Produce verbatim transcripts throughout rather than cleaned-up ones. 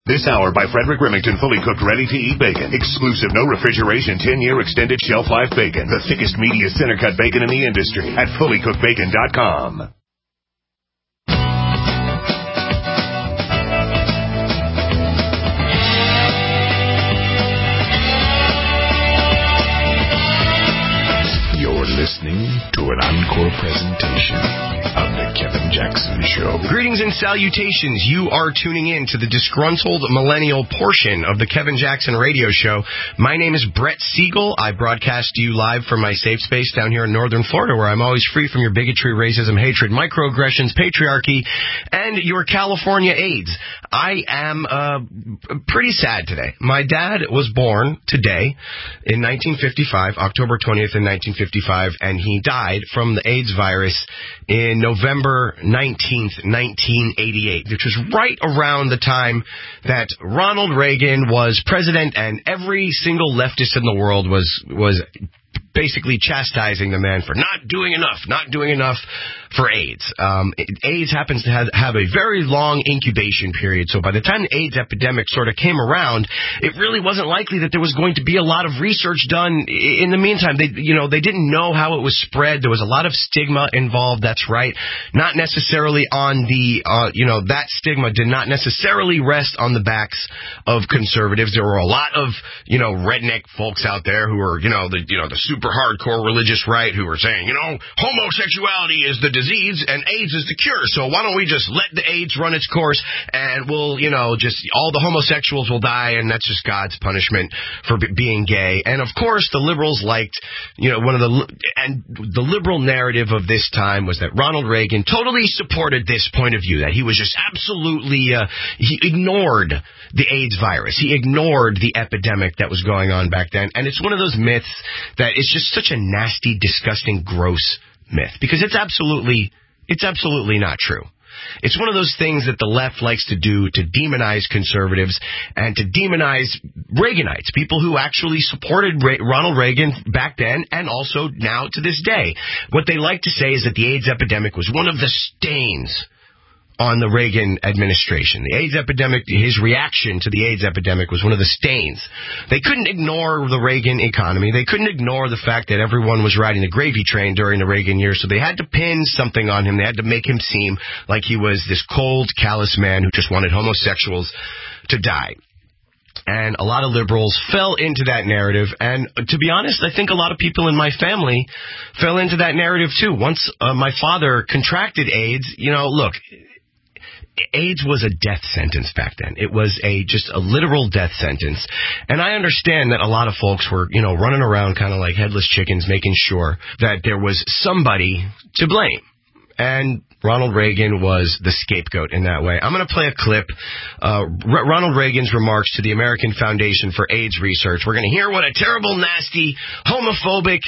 This hour by Frederick Remington, fully cooked, ready-to-eat bacon. Exclusive, no refrigeration, ten-year extended shelf life bacon. The thickest, meatiest center-cut bacon in the industry at fully cooked bacon dot com. You're listening to an encore presentation of The Kevin Jackson Show. Greetings and salutations. You are tuning in to the disgruntled millennial portion of the Kevin Jackson Radio Show. My name is Brett Siegel. I broadcast to you live from my safe space down here in northern Florida, where I'm always free from your bigotry, racism, hatred, microaggressions, patriarchy, and your California AIDS. I am uh, pretty sad today. My dad was born today in nineteen fifty-five, October twentieth in nineteen fifty-five, and he died from the AIDS virus in November nineteenth, nineteen eighty-eight, which was right around the time that Ronald Reagan was president, and every single leftist in the world was was basically chastising the man for not doing enough, not doing enough for AIDS. Um, AIDS happens to have, have a very long incubation period, so by the time the AIDS epidemic sort of came around, it really wasn't likely that there was going to be a lot of research done in the meantime. They, you know, they didn't know how it was spread. There was a lot of stigma involved, that's right. Not necessarily on the, uh, you know, that stigma did not necessarily rest on the backs of conservatives. There were a lot of, you know, redneck folks out there who were, you know, the, you know, the super hardcore religious right who were saying, you know, homosexuality is the disease and AIDS is the cure, so why don't we just let the AIDS run its course and we'll, you know, just all the homosexuals will die and that's just God's punishment for b- being gay. And of course the liberals liked, you know, one of the, and the liberal narrative of this time was that Ronald Reagan totally supported this point of view, that he was just absolutely, uh, he ignored the AIDS virus. He ignored the epidemic that was going on back then. And it's one of those myths that is just such a nasty, disgusting, gross myth, because it's absolutely, it's absolutely not true. It's one of those things that the left likes to do to demonize conservatives and to demonize Reaganites, people who actually supported Re- Ronald Reagan back then and also now to this day. What they like to say is that the AIDS epidemic was one of the stains on the Reagan administration. The AIDS epidemic, his reaction to the AIDS epidemic was one of the stains. They couldn't ignore the Reagan economy. They couldn't ignore the fact that everyone was riding the gravy train during the Reagan years, so they had to pin something on him. They had to make him seem like he was this cold, callous man who just wanted homosexuals to die. And a lot of liberals fell into that narrative. And to be honest, I think a lot of people in my family fell into that narrative too. Once uh, my father contracted AIDS, you know, look, AIDS was a death sentence back then. It was a just a literal death sentence. And I understand that a lot of folks were, you know, running around kind of like headless chickens, making sure that there was somebody to blame. And Ronald Reagan was the scapegoat in that way. I'm going to play a clip, uh, R- Ronald Reagan's remarks to the American Foundation for AIDS Research. We're going to hear what a terrible, nasty, homophobic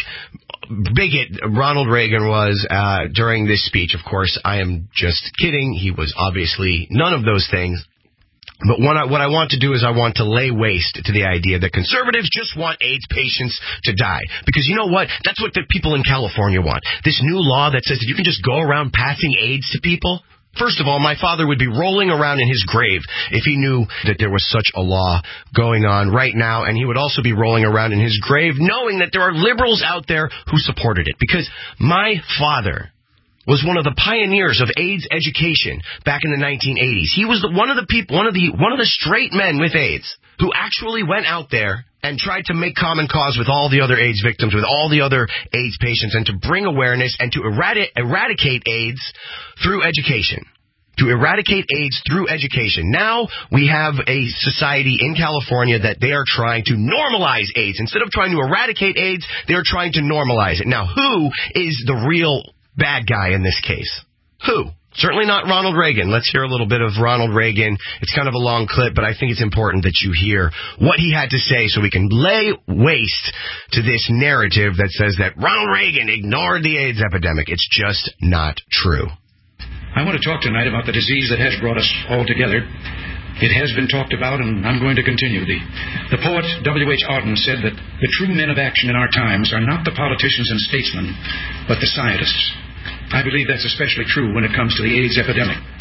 bigot Ronald Reagan was uh, during this speech. Of course, I am just kidding. He was obviously none of those things. But what I, what I want to do is I want to lay waste to the idea that conservatives just want AIDS patients to die. Because you know what? That's what the people in California want. This new law that says that you can just go around passing AIDS to people. First of all, my father would be rolling around in his grave if he knew that there was such a law going on right now. And he would also be rolling around in his grave knowing that there are liberals out there who supported it. Because my father was one of the pioneers of AIDS education back in the nineteen eighties. He was the, one of the people, one of the one of the straight men with AIDS who actually went out there and tried to make common cause with all the other AIDS victims, with all the other AIDS patients, and to bring awareness and to eradi- eradicate AIDS through education. To eradicate AIDS through education. Now we have a society in California that they are trying to normalize AIDS. Instead of trying to eradicate AIDS, they are trying to normalize it. Now, who is the real bad guy in this case? Who? Certainly not Ronald Reagan. Let's hear a little bit of Ronald Reagan. It's kind of a long clip, but I think it's important that you hear what he had to say so we can lay waste to this narrative that says that Ronald Reagan ignored the AIDS epidemic. It's just not true. I want to talk tonight about the disease that has brought us all together. It has been talked about, and I'm going to continue. The, the poet W H Auden said that the true men of action in our times are not the politicians and statesmen, but the scientists. I believe that's especially true when it comes to the AIDS epidemic.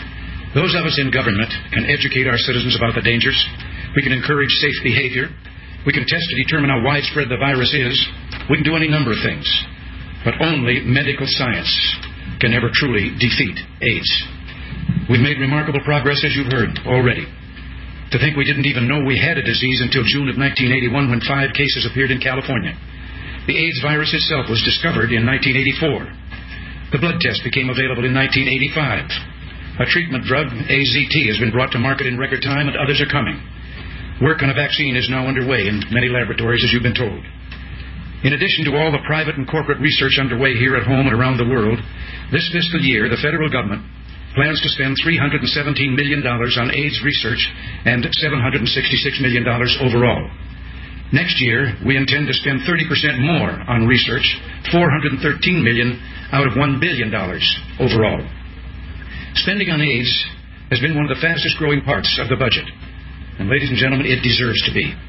Those of us in government can educate our citizens about the dangers. We can encourage safe behavior. We can test to determine how widespread the virus is. We can do any number of things. But only medical science can ever truly defeat AIDS. We've made remarkable progress, as you've heard, already. To think we didn't even know we had a disease until June of nineteen eighty-one, when five cases appeared in California. The AIDS virus itself was discovered in nineteen eighty-four. The blood test became available in nineteen eighty-five. A treatment drug, A Z T, has been brought to market in record time, and others are coming. Work on a vaccine is now underway in many laboratories, as you've been told. In addition to all the private and corporate research underway here at home and around the world, this fiscal year, the federal government plans to spend three hundred seventeen million dollars on AIDS research and seven hundred sixty-six million dollars overall. Next year, we intend to spend thirty percent more on research, four hundred thirteen million dollars out of one billion dollars overall. Spending on AIDS has been one of the fastest growing parts of the budget. And ladies and gentlemen, it deserves to be.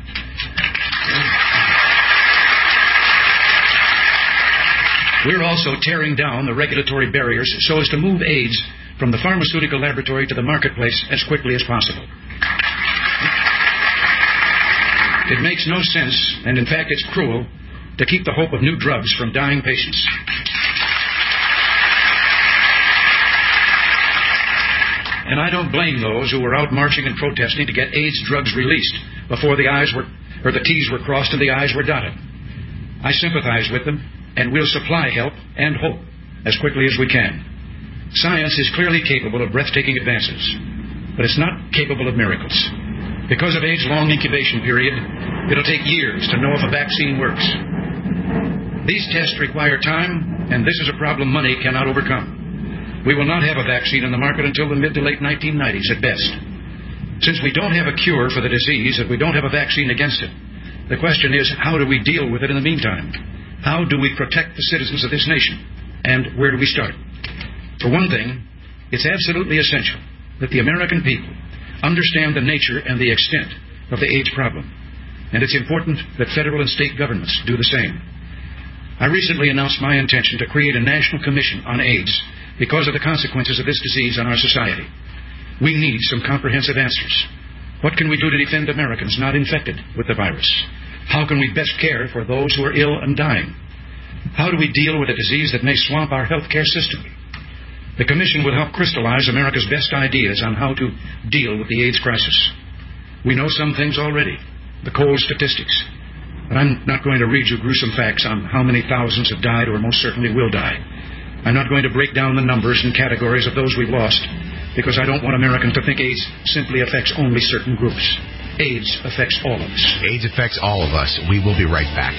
We're also tearing down the regulatory barriers so as to move AIDS from the pharmaceutical laboratory to the marketplace as quickly as possible. It makes no sense, and in fact it's cruel, to keep the hope of new drugs from dying patients. And I don't blame those who were out marching and protesting to get AIDS drugs released before the I's were, or the T's were crossed and the I's were dotted. I sympathize with them, and we'll supply help and hope as quickly as we can. Science is clearly capable of breathtaking advances, but it's not capable of miracles. Because of AIDS' long incubation period, it'll take years to know if a vaccine works. These tests require time, and this is a problem money cannot overcome. We will not have a vaccine on the market until the mid to late nineteen nineties at best. Since we don't have a cure for the disease and we don't have a vaccine against it, the question is, how do we deal with it in the meantime? How do we protect the citizens of this nation? And where do we start? For one thing, it's absolutely essential that the American people understand the nature and the extent of the AIDS problem. And it's important that federal and state governments do the same. I recently announced my intention to create a national commission on AIDS because of the consequences of this disease on our society. We need some comprehensive answers. What can we do to defend Americans not infected with the virus? How can we best care for those who are ill and dying? How do we deal with a disease that may swamp our health care system? The Commission will help crystallize America's best ideas on how to deal with the AIDS crisis. We know some things already, the cold statistics. But I'm not going to read you gruesome facts on how many thousands have died or most certainly will die. I'm not going to break down the numbers and categories of those we've lost, because I don't want Americans to think AIDS simply affects only certain groups. AIDS affects all of us. AIDS affects all of us. We will be right back.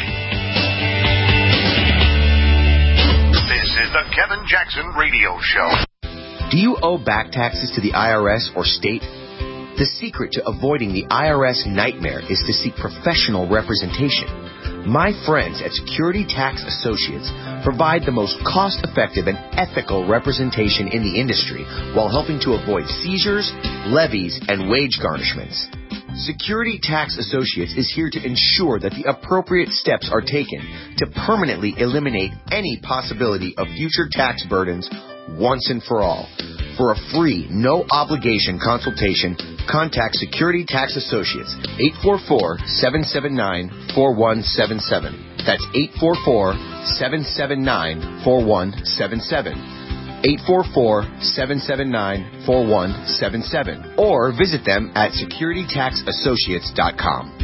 This is the Kevin Jackson Radio Show. Do you owe back taxes to the I R S or state? The secret to avoiding the I R S nightmare is to seek professional representation. My friends at Security Tax Associates provide the most cost-effective and ethical representation in the industry while helping to avoid seizures, levies, and wage garnishments. Security Tax Associates is here to ensure that the appropriate steps are taken to permanently eliminate any possibility of future tax burdens once and for all. For a free, no-obligation consultation, contact Security Tax Associates, eight four four, seven seven nine, four one seven seven. That's eight four four, seven seven nine, four one seven seven. eight four four, seven seven nine, four one seven seven. Or visit them at security tax associates dot com.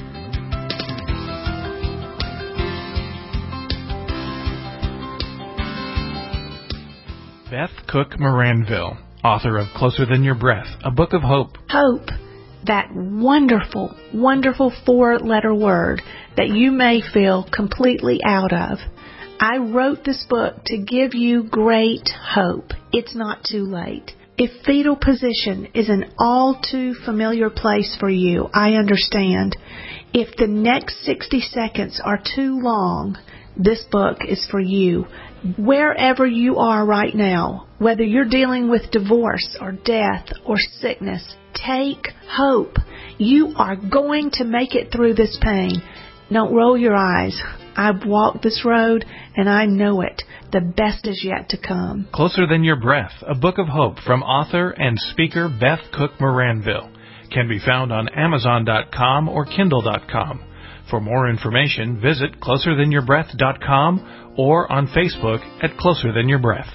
Beth Cook Moranville, author of Closer Than Your Breath, a book of hope. Hope, that wonderful, wonderful four-letter word that you may feel completely out of. I wrote this book to give you great hope. It's not too late. If fetal position is an all too familiar place for you, I understand. If the next sixty seconds are too long, this book is for you. Wherever you are right now, whether you're dealing with divorce or death or sickness, take hope. You are going to make it through this pain. Don't roll your eyes. I've walked this road, and I know it. The best is yet to come. Closer Than Your Breath, a book of hope from author and speaker Beth Cook Moranville, can be found on Amazon dot com or Kindle dot com. For more information, visit closer than your breath dot com or on Facebook at Closer Than Your Breath.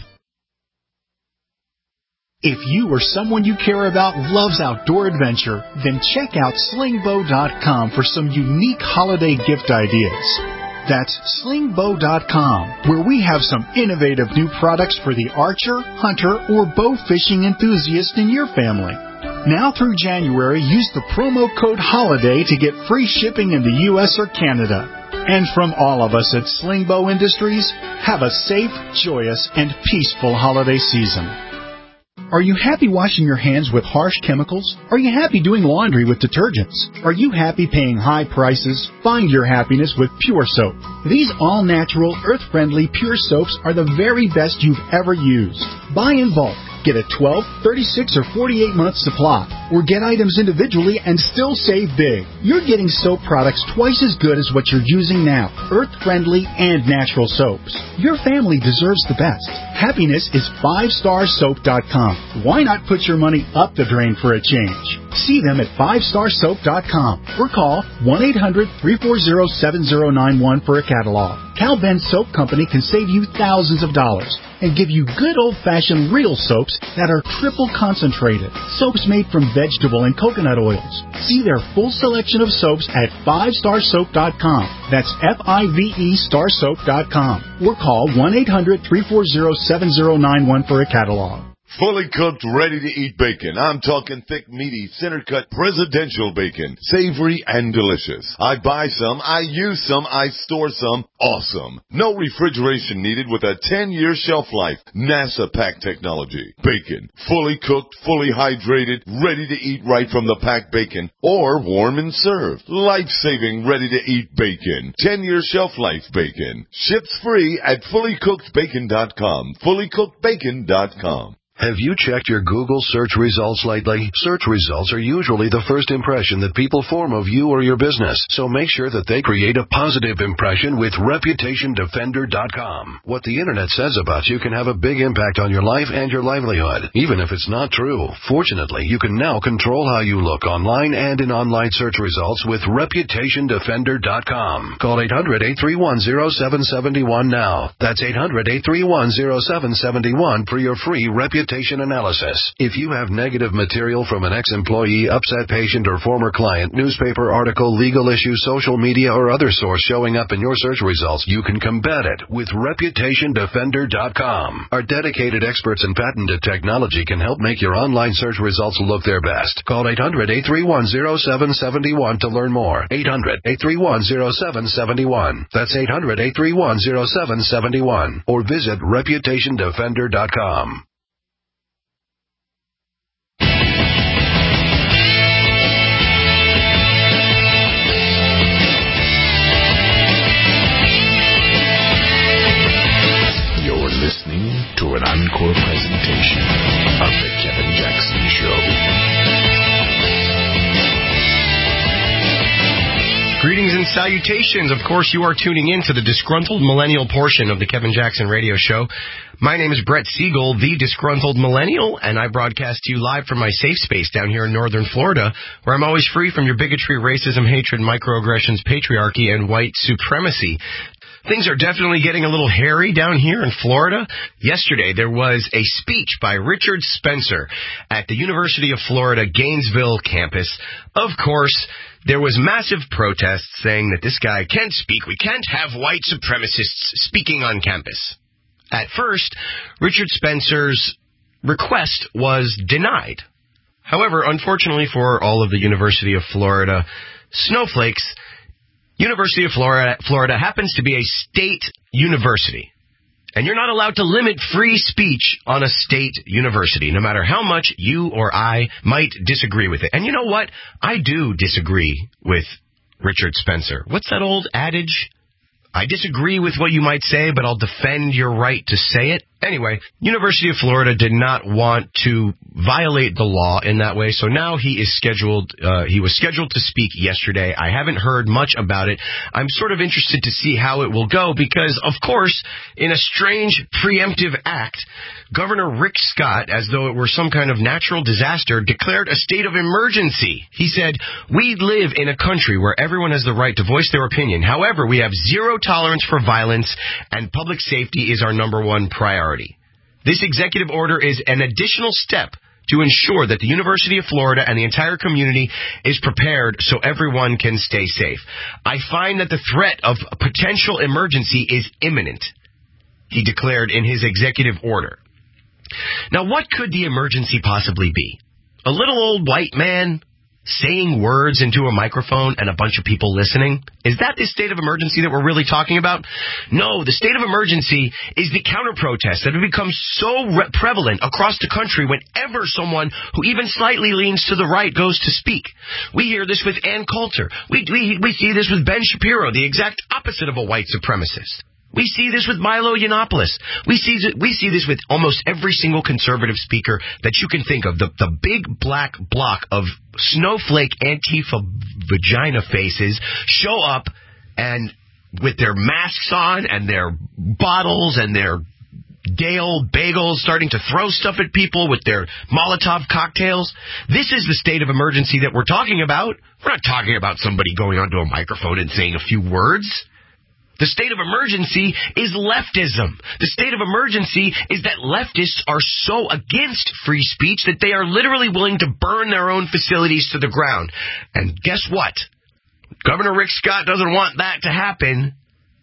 If you or someone you care about loves outdoor adventure, then check out sling bow dot com for some unique holiday gift ideas. That's sling bow dot com, where we have some innovative new products for the archer, hunter, or bow fishing enthusiast in your family. Now through January, use the promo code HOLIDAY to get free shipping in the U S or Canada. And from all of us at Sling Bow Industries, have a safe, joyous, and peaceful holiday season. Are you happy washing your hands with harsh chemicals? Are you happy doing laundry with detergents? Are you happy paying high prices? Find your happiness with Pure Soap. These all-natural, earth-friendly Pure Soaps are the very best you've ever used. Buy in bulk. Get a twelve, thirty-six, or forty-eight month supply, or get items individually and still save big. You're getting soap products twice as good as what you're using now, earth-friendly and natural soaps. Your family deserves the best. Happiness is five star soap dot com. Why not put your money up the drain for a change? See them at five star soap dot com or call one eight hundred, three four zero, seven zero nine one for a catalog. Cal Ben Soap Company can save you thousands of dollars and give you good old-fashioned real soaps that are triple concentrated. Soaps made from vegetable and coconut oils. See their full selection of soaps at five star soap dot com. That's F I V E star soap dot com. Or call one eight hundred, three four zero, seven zero nine one for a catalog. Fully cooked, ready-to-eat bacon. I'm talking thick, meaty, center-cut, presidential bacon. Savory and delicious. I buy some, I use some, I store some. Awesome. No refrigeration needed with a ten-year shelf life. NASA pack technology. Bacon. Fully cooked, fully hydrated, ready to eat right from the packed bacon. Or warm and served. Life-saving, ready-to-eat bacon. ten-year shelf life bacon. Ships free at fully cooked bacon dot com. fully cooked bacon dot com. Have you checked your Google search results lately? Search results are usually the first impression that people form of you or your business, so make sure that they create a positive impression with reputation defender dot com. What the internet says about you can have a big impact on your life and your livelihood, even if it's not true. Fortunately, you can now control how you look online and in online search results with reputation defender dot com. Call eight hundred, eight three one, zero seven seven one now. That's eight hundred, eight three one, zero seven seven one for your free reputation analysis. If you have negative material from an ex-employee, upset patient, or former client, newspaper article, legal issue, social media, or other source showing up in your search results, you can combat it with reputation defender dot com. Our dedicated experts in patented technology can help make your online search results look their best. Call eight hundred, eight three one, zero seven seven one to learn more. eight hundred, eight three one, zero seven seven one. That's eight hundred, eight three one, zero seven seven one. Or visit reputation defender dot com. Listening to an encore presentation of The Kevin Jackson Show. Greetings and salutations. Of course, you are tuning in to the disgruntled millennial portion of the Kevin Jackson Radio Show. My name is Brett Siegel, the disgruntled millennial, and I broadcast to you live from my safe space down here in northern Florida, where I'm always free from your bigotry, racism, hatred, microaggressions, patriarchy, and white supremacy. Things are definitely getting a little hairy down here in Florida. Yesterday, there was a speech by Richard Spencer at the University of Florida Gainesville campus. Of course, there was massive protests saying that this guy can't speak. We can't have white supremacists speaking on campus. At first, Richard Spencer's request was denied. However, unfortunately for all of the University of Florida snowflakes, University of Florida, Florida happens to be a state university. And you're not allowed to limit free speech on a state university, no matter how much you or I might disagree with it. And you know what? I do disagree with Richard Spencer. What's that old adage? I disagree with what you might say, but I'll defend your right to say it. Anyway, University of Florida did not want to violate the law in that way, so now he is scheduled, uh, he was scheduled to speak yesterday. I haven't heard much about it. I'm sort of interested to see how it will go because, of course, in a strange preemptive act, Governor Rick Scott, as though it were some kind of natural disaster, declared a state of emergency. He said, "We live in a country where everyone has the right to voice their opinion. However, we have zero tolerance for violence, and public safety is our number one priority. This executive order is an additional step to ensure that the University of Florida and the entire community is prepared so everyone can stay safe. I find that the threat of a potential emergency is imminent," he declared in his executive order. Now, what could the emergency possibly be? A little old white man saying words into a microphone and a bunch of people listening? Is that the state of emergency that we're really talking about? No, the state of emergency is the counter-protests that have become so re- prevalent across the country whenever someone who even slightly leans to the right goes to speak. We hear this with Ann Coulter. We, we, we see this with Ben Shapiro, the exact opposite of a white supremacist. We see this with Milo Yiannopoulos. We see we see this with almost every single conservative speaker that you can think of. The, the big black block of snowflake Antifa vagina faces show up and with their masks on and their bottles and their day old bagels starting to throw stuff at people with their Molotov cocktails. This is the state of emergency that we're talking about. We're not talking about somebody going onto a microphone and saying a few words. The state of emergency is leftism. The state of emergency is that leftists are so against free speech that they are literally willing to burn their own facilities to the ground. And guess what? Governor Rick Scott doesn't want that to happen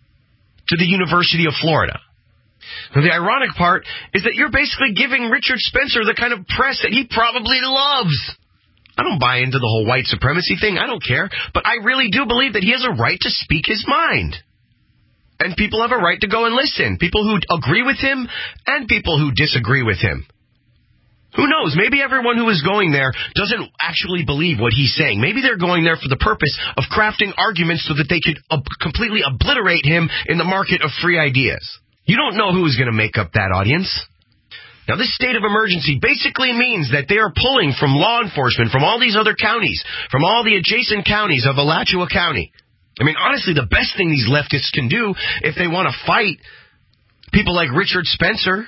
to the University of Florida. Now, the ironic part is that you're basically giving Richard Spencer the kind of press that he probably loves. I don't buy into the whole white supremacy thing. I don't care. But I really do believe that he has a right to speak his mind. And people have a right to go and listen. People who agree with him and people who disagree with him. Who knows? Maybe everyone who is going there doesn't actually believe what he's saying. Maybe they're going there for the purpose of crafting arguments so that they could ob- completely obliterate him in the market of free ideas. You don't know who is going to make up that audience. Now, this state of emergency basically means that they are pulling from law enforcement from all these other counties, from all the adjacent counties of Alachua County. I mean, honestly, the best thing these leftists can do if they want to fight people like Richard Spencer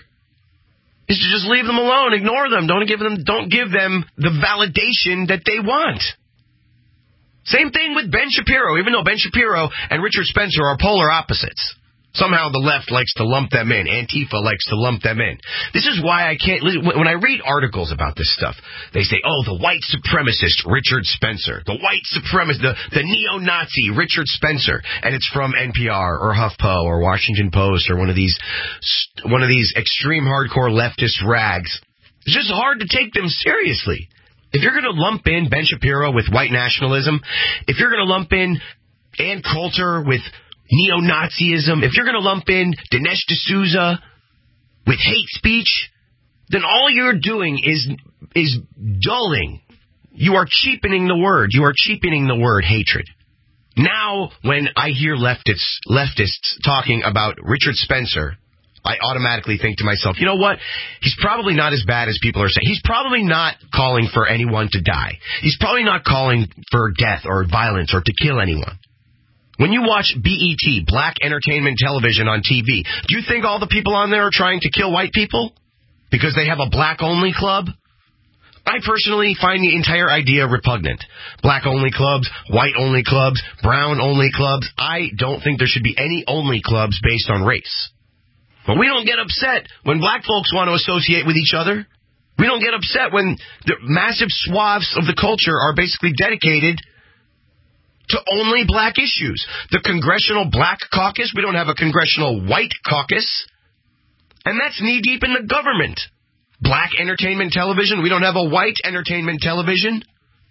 is to just leave them alone, ignore them, don't give them, don't give them the validation that they want. Same thing with Ben Shapiro, even though Ben Shapiro and Richard Spencer are polar opposites. Somehow the left likes to lump them in. Antifa likes to lump them in. This is why I can't... When I read articles about this stuff, they say, oh, the white supremacist Richard Spencer. The white supremacist, the, the neo-Nazi Richard Spencer. And it's from N P R or HuffPo or Washington Post or one of these one of these extreme hardcore leftist rags. It's just hard to take them seriously. If you're going to lump in Ben Shapiro with white nationalism, if you're going to lump in Ann Coulter with neo-Nazism, if you're going to lump in Dinesh D'Souza with hate speech, then all you're doing is is dulling. You are cheapening the word. You are cheapening the word hatred. Now, when I hear leftists leftists talking about Richard Spencer, I automatically think to myself, you know what? He's probably not as bad as people are saying. He's probably not calling for anyone to die. He's probably not calling for death or violence or to kill anyone. When you watch B E T, Black Entertainment Television on T V, do you think all the people on there are trying to kill white people because they have a black-only club? I personally find the entire idea repugnant. Black-only clubs, white-only clubs, brown-only clubs. I don't think there should be any only clubs based on race. But we don't get upset when black folks want to associate with each other. We don't get upset when the massive swaths of the culture are basically dedicated to only black issues. The Congressional Black Caucus, we don't have a Congressional White Caucus. And that's knee-deep in the government. Black Entertainment Television, we don't have a White Entertainment Television.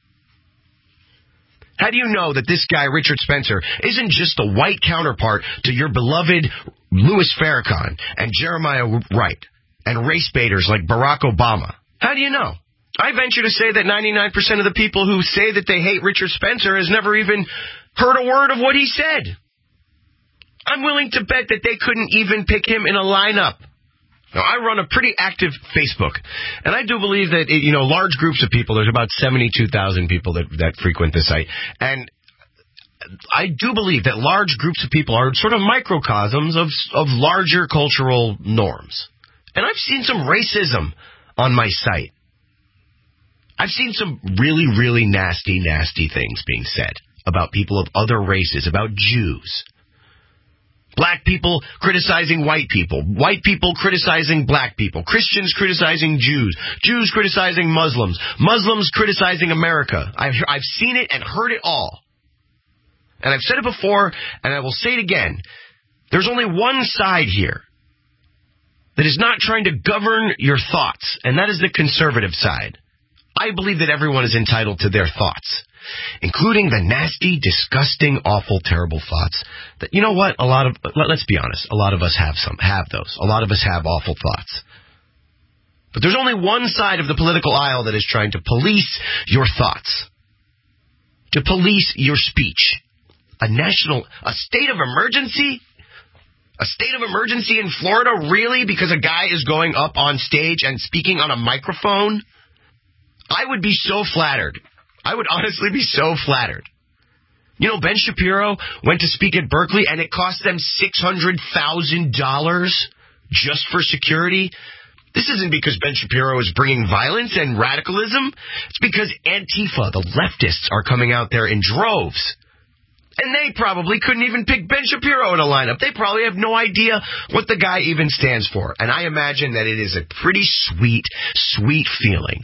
How do you know that this guy, Richard Spencer, isn't just a white counterpart to your beloved Louis Farrakhan and Jeremiah Wright and race baiters like Barack Obama? How do you know? I venture to say that ninety-nine percent of the people who say that they hate Richard Spencer has never even heard a word of what he said. I'm willing to bet that they couldn't even pick him in a lineup Now, I run a pretty active Facebook, and I do believe that, you know, large groups of people, there's about seventy-two thousand people that, that frequent the site, and I do believe that large groups of people are sort of microcosms of, of larger cultural norms. And I've seen some racism on my site. I've seen some really, really nasty, nasty things being said about people of other races, about Jews. Black people criticizing white people. White people criticizing black people. Christians criticizing Jews. Jews criticizing Muslims. Muslims criticizing America. I've, I've seen it and heard it all. And I've said it before, and I will say it again. There's only one side here that is not trying to govern your thoughts, and that is the conservative side. I believe that everyone is entitled to their thoughts, including the nasty, disgusting, awful, terrible thoughts that, you know what, a lot of, let's be honest, a lot of us have some, have those. A lot of us have awful thoughts. But there's only one side of the political aisle that is trying to police your thoughts, to police your speech. A national, a state of emergency? A state of emergency in Florida, really? Because a guy is going up on stage and speaking on a microphone? I would be so flattered. I would honestly be so flattered. You know, Ben Shapiro went to speak at Berkeley, and it cost them six hundred thousand dollars just for security. This isn't because Ben Shapiro is bringing violence and radicalism. It's because Antifa, the leftists, are coming out there in droves. And they probably couldn't even pick Ben Shapiro in a lineup. They probably have no idea what the guy even stands for. And I imagine that it is a pretty sweet, sweet feeling.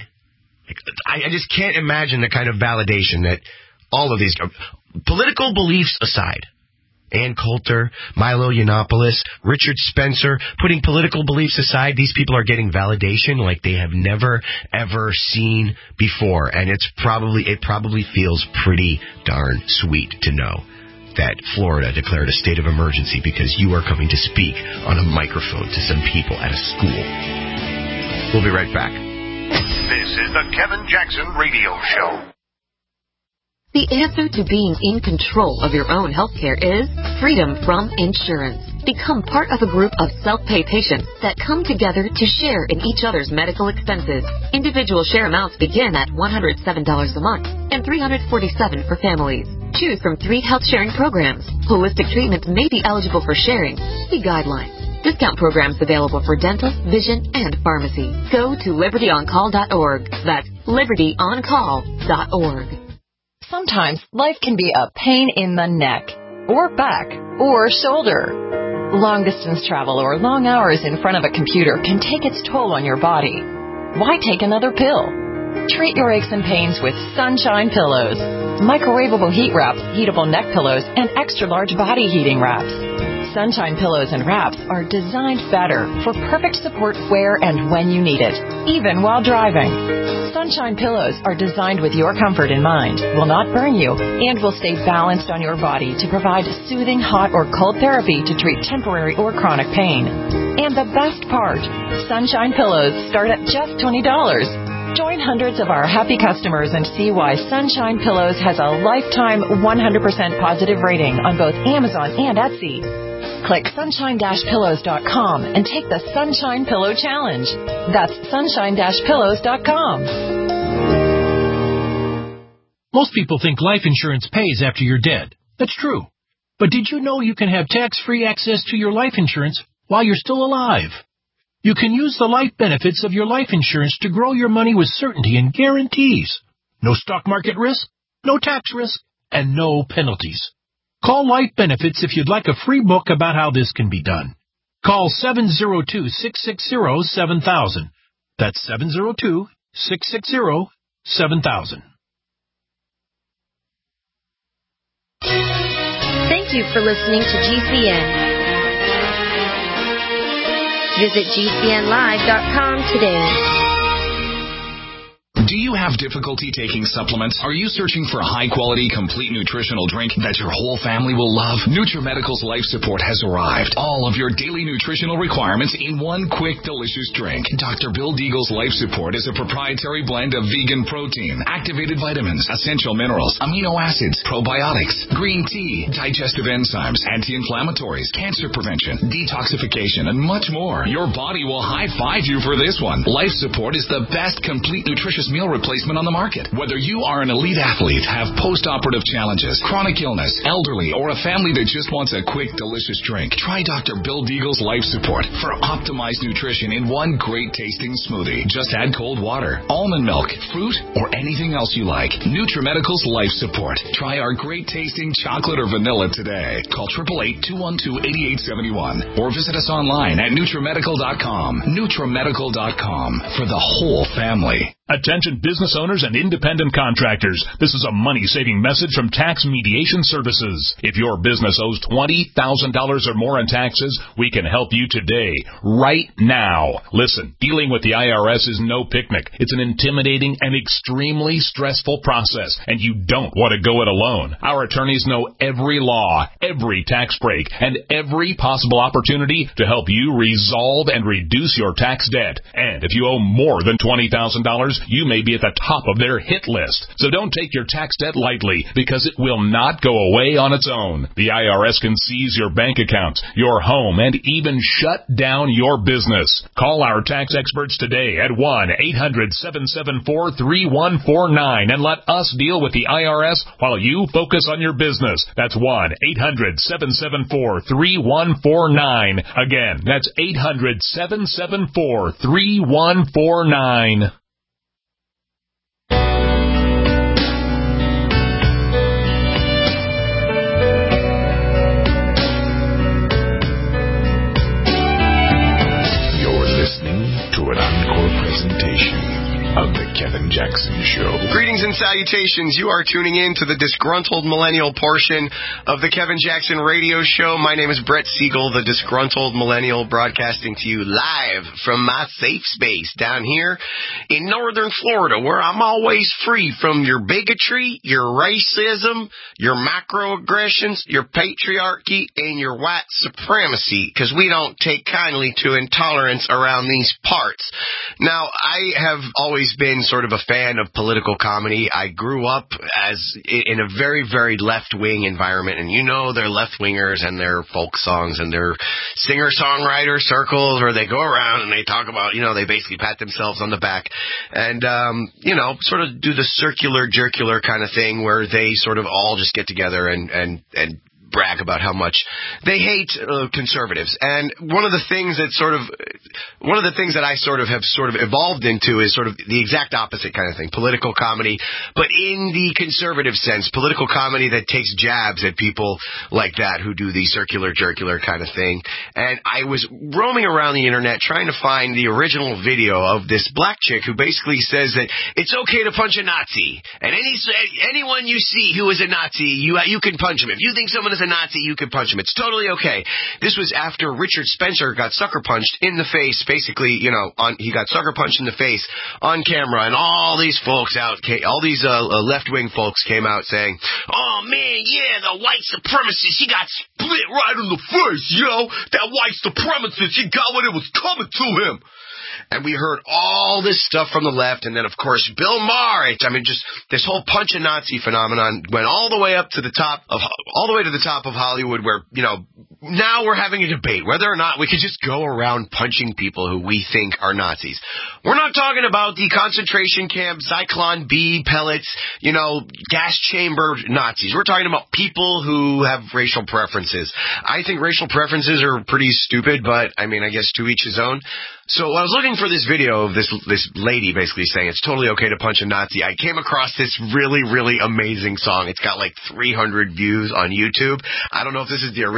I, I just can't imagine the kind of validation that all of these political beliefs aside, Ann Coulter, Milo Yiannopoulos, Richard Spencer, putting political beliefs aside, these people are getting validation like they have never, ever seen before. And it's probably, it probably feels pretty darn sweet to know that Florida declared a state of emergency because you are coming to speak on a microphone to some people at a school. We'll be right back. This is the Kevin Jackson Radio Show. The answer to being in control of your own healthcare is freedom from insurance. Become part of a group of self-pay patients that come together to share in each other's medical expenses. Individual share amounts begin at one hundred seven dollars a month and three hundred forty-seven dollars for families. Choose from three health sharing programs. Holistic treatments may be eligible for sharing. See guidelines. Discount programs available for dental, vision, and pharmacy. Go to liberty on call dot org. That's liberty on call dot org. Sometimes life can be a pain in the neck, or back, or shoulder. Long-distance travel or long hours in front of a computer can take its toll on your body. Why take another pill? Treat your aches and pains with Sunshine Pillows. Microwavable heat wraps, heatable neck pillows, and extra-large body heating wraps. Sunshine Pillows and Wraps are designed better for perfect support where and when you need it, even while driving. Sunshine Pillows are designed with your comfort in mind, will not burn you, and will stay balanced on your body to provide soothing hot or cold therapy to treat temporary or chronic pain. And the best part, Sunshine Pillows start at just twenty dollars. Join hundreds of our happy customers and see why Sunshine Pillows has a lifetime one hundred percent positive rating on both Amazon and Etsy. Click sunshine dash pillows dot com and take the Sunshine Pillow Challenge. That's sunshine dash pillows dot com. Most people think life insurance pays after you're dead. That's true. But did you know you can have tax-free access to your life insurance while you're still alive? You can use the life benefits of your life insurance to grow your money with certainty and guarantees. No stock market risk, no tax risk, and no penalties. Call Life Benefits if you'd like a free book about how this can be done. Call seven zero two, six six zero, seven thousand. That's seven zero two, six six zero, seven thousand. Thank you for listening to G C N. Visit G C N live dot com today. Do you have difficulty taking supplements? Are you searching for a high-quality, complete nutritional drink that your whole family will love? NutriMedical's Life Support has arrived. All of your daily nutritional requirements in one quick, delicious drink. Doctor Bill Deagle's Life Support is a proprietary blend of vegan protein, activated vitamins, essential minerals, amino acids, probiotics, green tea, digestive enzymes, anti-inflammatories, cancer prevention, detoxification, and much more. Your body will high-five you for this one. Life Support is the best complete nutritious meal replacement on the market. Whether you are an elite athlete, have post-operative challenges, chronic illness, elderly, or a family that just wants a quick, delicious drink, try Doctor Bill Deagle's Life Support for optimized nutrition in one great tasting smoothie. Just add cold water, almond milk, fruit, or anything else you like. NutriMedical's Life Support. Try our great tasting chocolate or vanilla today. Call eight eight eight, two one two, eight eight seven one or visit us online at NutriMedical dot com. NutriMedical dot com for the whole family. Attention business owners and independent contractors. This is a money-saving message from Tax Mediation Services. If your business owes twenty thousand dollars or more in taxes, we can help you today, right now. Listen, dealing with the I R S is no picnic. It's an intimidating and extremely stressful process, and you don't want to go it alone. Our attorneys know every law, every tax break, and every possible opportunity to help you resolve and reduce your tax debt. And if you owe more than twenty thousand dollars, you may be at the top of their hit list. So don't take your tax debt lightly, because it will not go away on its own. The I R S can seize your bank accounts, your home, and even shut down your business. Call our tax experts today at one eight hundred, seven seven four, three one four nine and let us deal with the I R S while you focus on your business. That's one eight hundred, seven seven four, three one four nine. Again, that's eight hundred, seven seven four, three one four nine. To an encore presentation of The Kevin Jackson Show. Greetings and salutations. You are tuning in to the disgruntled millennial portion of the Kevin Jackson Radio Show. My name is Brett Siegel, the disgruntled millennial, broadcasting to you live from my safe space down here in northern Florida, where I'm always free from your bigotry, your racism, your microaggressions, your patriarchy, and your white supremacy, because we don't take kindly to intolerance around these parts. Now, I have always been sort of a fan of political comedy. I grew up as in a very, very left-wing environment, and you know they're left-wingers and they're folk songs and they're singer-songwriter circles where they go around and they talk about, you know, they basically pat themselves on the back and, um, you know, sort of do the circular, jerkular kind of thing where they sort of all just get together and, and, and brag about how much they hate uh, conservatives. And one of the things that sort of, one of the things that I sort of have sort of evolved into is sort of the exact opposite kind of thing, political comedy, but in the conservative sense, political comedy that takes jabs at people like that who do the circular, jerkular kind of thing. And I was roaming around the internet trying to find the original video of this black chick who basically says that it's okay to punch a Nazi, and any anyone you see who is a Nazi, you you can punch him. If you think someone is a Nazi, you can punch him. It's totally okay. This was after Richard Spencer got sucker punched in the face, basically, you know, on, he got sucker punched in the face on camera, and all these folks out, all these uh, left-wing folks came out saying, oh man, yeah, the white supremacist, he got split right in the face, you know, that white supremacist, he got what it was coming to him. And we heard all this stuff from the left, and then, of course, Bill Maher. I mean, just this whole punch a Nazi phenomenon went all the way up to the top of, all the way to the top of Hollywood, where, you know, now we're having a debate whether or not we could just go around punching people who we think are Nazis. We're not talking about the concentration camp, Zyklon B pellets, you know, gas chamber Nazis. We're talking about people who have racial preferences. I think racial preferences are pretty stupid, but, I mean, I guess to each his own. So I was looking for this video of this this lady basically saying it's totally okay to punch a Nazi. I came across this really, really amazing song. It's got like three hundred views on YouTube. I don't know if this is the original, or who knows.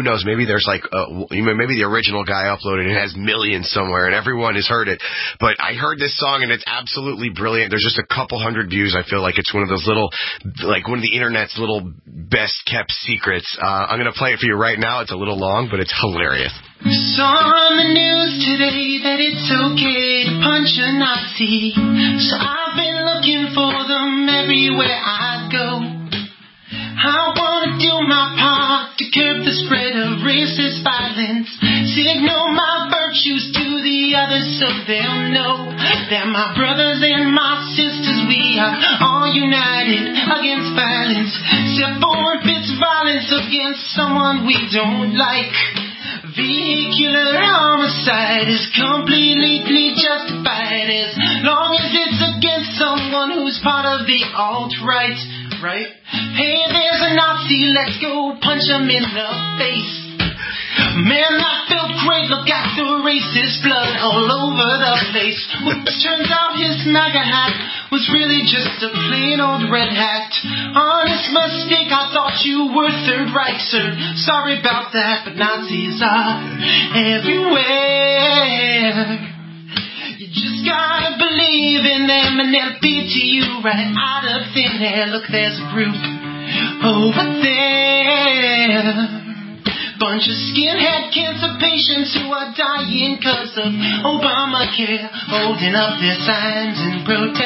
knows? Maybe there's like, uh, you know, maybe the original guy uploaded it has millions somewhere, and everyone has heard it. But I heard this song, and it's absolutely brilliant. There's just a couple hundred views. I feel like it's one of those little, like one of the internet's little best kept secrets. Uh, I'm gonna play it for you right now. It's a little long, but it's hilarious. Saw on the news today that it's okay to punch a Nazi, so I've been looking for them everywhere I go. I wanna do my part to curb the spread of racist violence, signal my virtues to the others so they'll know that my brothers and my sisters, we are all united against violence, except for if it's violence against someone we don't like. Vehicular homicide is completely justified as long as it's against someone who's part of the alt-right, right? Hey, there's a Nazi, let's go punch him in the face. Man, that felt great, look at the racist blood all over the place. Which turns out his MAGA hat was really just a plain old red hat. Honest mistake, I thought you were Third Reich, sir. Sorry about that, but Nazis are everywhere. You just gotta believe in them and they'll beat to you right out of thin air. Look, there's a group over there. Bunch of skinhead cancer patients who are dying cause of Obamacare, holding up their signs and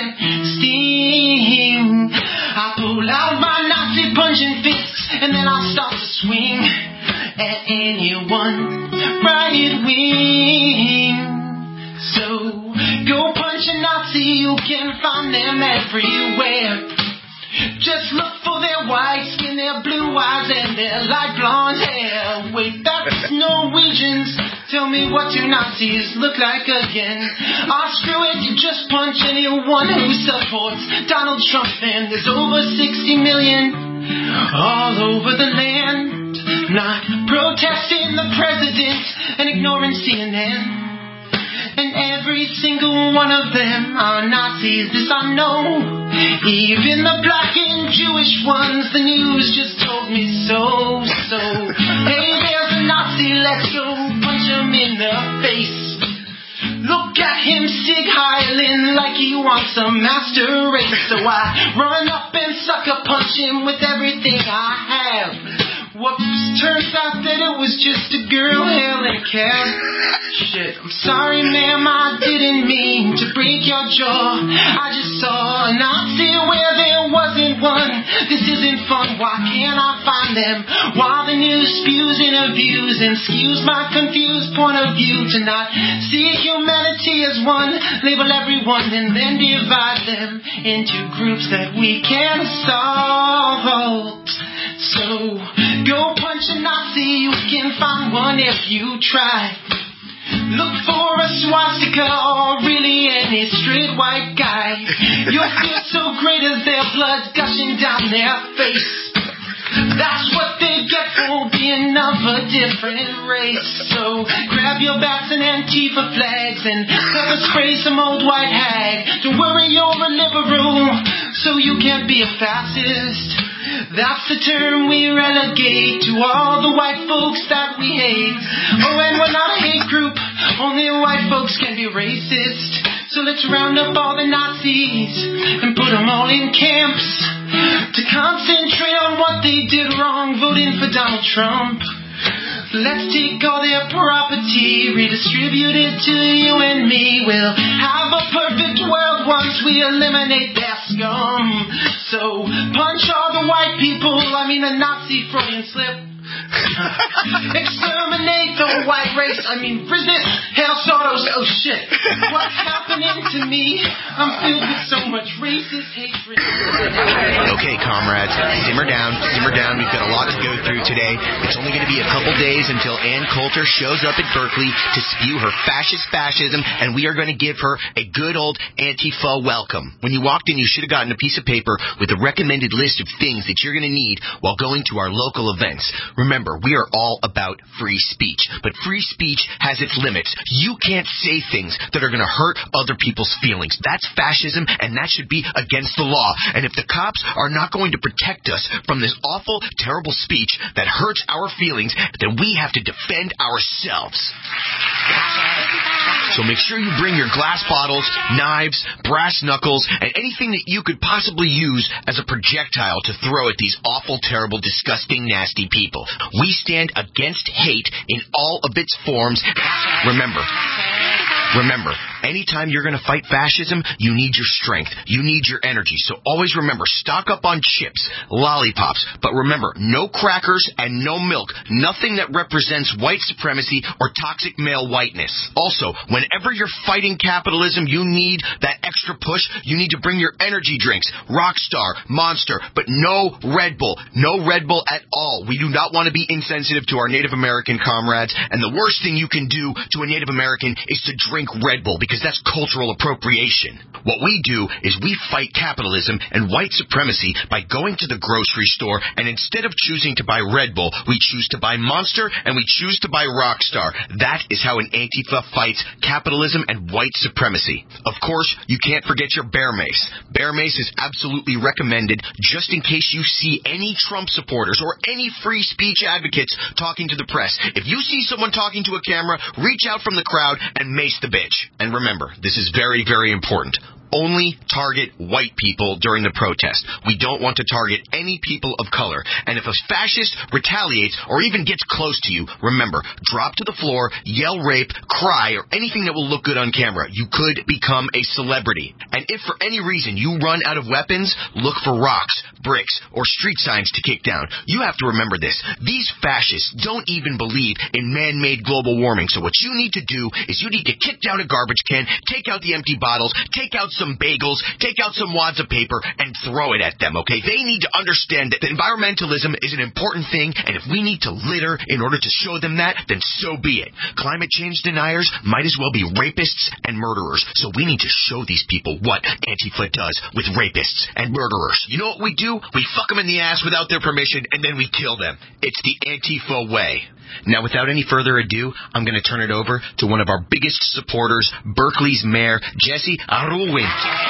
protesting. I pull out my Nazi punching fists and then I start to swing at anyone right wing. So go punch a Nazi, you can find them everywhere. Just look for their white skin, their blue eyes, and their light blonde hair. Wait, that's Norwegians. Tell me what do Nazis look like again? Ah, screw it, you just punch anyone who supports Donald Trump. And there's over sixty million all over the land, not protesting the president and ignoring C N N. And every single one of them are Nazis, this I know. Even the black and Jewish ones, the news just told me so, so. Hey, there's a Nazi, let's go punch him in the face. Look at him sig-heiling like he wants a master race. So I run up and sucker punch him with everything I have. Whoops, turns out that it was just a girl held in a cab. Shit, I'm sorry ma'am, I didn't mean to break your jaw. I just saw a Nazi where there wasn't one. This isn't fun, why can't I find them? While the news spews interviews and skews my confused point of view. To not see humanity as one, label everyone and then divide them into groups that we can assault. So go punch a Nazi, you can find one if you try. Look for a swastika or really any straight white guy. You'll feel so great as their blood gushing down their face. That's what they get for being of a different race. So grab your bats and Antifa flags and pepper spray some old white hag. Don't worry, you're a liberal, so you can't be a fascist. That's the term we relegate to all the white folks that we hate. Oh, and we're not a hate group, only white folks can be racist. So let's round up all the Nazis and put them all in camps to concentrate on what they did wrong, voting for Donald Trump. Let's take all their property, redistribute it to you and me. We'll have a perfect world once we eliminate their scum. So punch all the white people, I mean a Nazi Freudian slip. Exterminate the white race, I mean resist Hail Soros. Oh shit, what's happening to me? I'm filled with so much racist hatred. Okay, comrades, simmer down, simmer down. We've got a lot to go through today. It's only going to be a couple days until Ann Coulter shows up at Berkeley to spew her fascist fascism, and we are going to give her a good old Antifa welcome. When you walked in, you should have gotten a piece of paper with a recommended list of things that you're going to need while going to our local events. Remember, we are all about free speech, but free speech has its limits. You can't say things that are going to hurt other people's feelings. That's fascism, and that should be against the law. And if the cops are not going to protect us from this awful, terrible speech that hurts our feelings, then we have to defend ourselves. So make sure you bring your glass bottles, knives, brass knuckles, and anything that you could possibly use as a projectile to throw at these awful, terrible, disgusting, nasty people. We stand against hate in all of its forms. Remember, remember, anytime you're going to fight fascism, you need your strength. You need your energy. So always remember, stock up on chips, lollipops, but remember, no crackers and no milk. Nothing that represents white supremacy or toxic male whiteness. Also, whenever you're fighting capitalism, you need that extra push. You need to bring your energy drinks, Rockstar, Monster, but no Red Bull. No Red Bull at all. We do not want to be insensitive to our Native American comrades, and the worst thing you can do to a Native American is to drink Red Bull, because that's cultural appropriation. What we do is we fight capitalism and white supremacy by going to the grocery store, and instead of choosing to buy Red Bull, we choose to buy Monster and we choose to buy Rockstar. That is how an Antifa fights capitalism and white supremacy. Of course, you can't forget your bear mace. Bear mace is absolutely recommended just in case you see any Trump supporters or any free speech advocates talking to the press. If you see someone talking to a camera, reach out from the crowd and mace the bitch. And remember, this is very, very important. Only target white people during the protest. We don't want to target any people of color. And if a fascist retaliates or even gets close to you, remember, drop to the floor, yell rape, cry, or anything that will look good on camera. You could become a celebrity. And if for any reason you run out of weapons, look for rocks, bricks, or street signs to kick down. You have to remember this. These fascists don't even believe in man-made global warming. So what you need to do is you need to kick down a garbage can, take out the empty bottles, take out some some bagels, take out some wads of paper, and throw it at them, okay? They need to understand that environmentalism is an important thing, and if we need to litter in order to show them that, then so be it. Climate change deniers might as well be rapists and murderers, so we need to show these people what Antifa does with rapists and murderers. You know what we do? We fuck them in the ass without their permission, and then we kill them. It's the Antifa way. Now, without any further ado, I'm going to turn it over to one of our biggest supporters, Berkeley's mayor, Jesse Arruin.